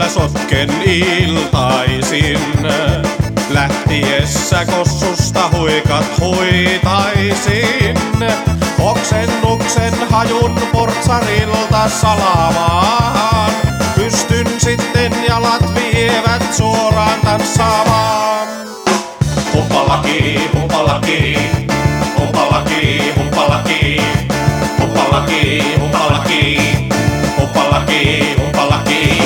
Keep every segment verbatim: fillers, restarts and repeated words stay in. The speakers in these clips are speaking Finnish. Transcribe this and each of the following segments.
missä sotken iltaisin. Lähtiessä kossusta huikat huitaisin. Oksennuksen hajun portsarilta salaamaan. Pystyn sitten jalat vievät suoraan tanssaamaan. Humpalaki, humpalaki, humpalaki, humpalaki, humpalaki, humpalaki, humpalaki, humpalaki.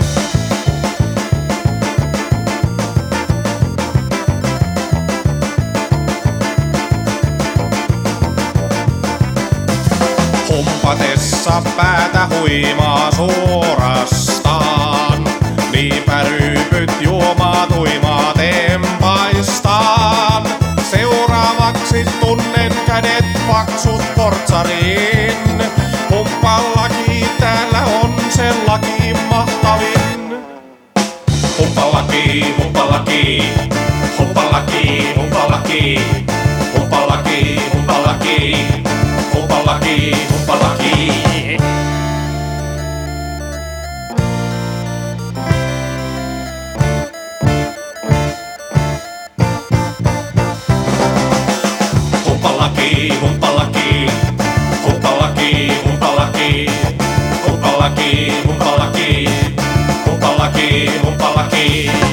Humpatessa päätä huimaa suorastaan. Niinpä ryypyt juomaa tuimaa tempaistaan. Seuraavaksi tunnen kädet paksut portsariin. Humppalaki täällä on se laki mahtavin. Humpalaki, humpalaki, humpalaki, humpalaki, humpalaki, humpalaki, humpalaki, humpalaki. Humpalaki, humpalaki, humpalaki, humpalaki, humpalaki, humpalaki, humpalaki, humpalaki.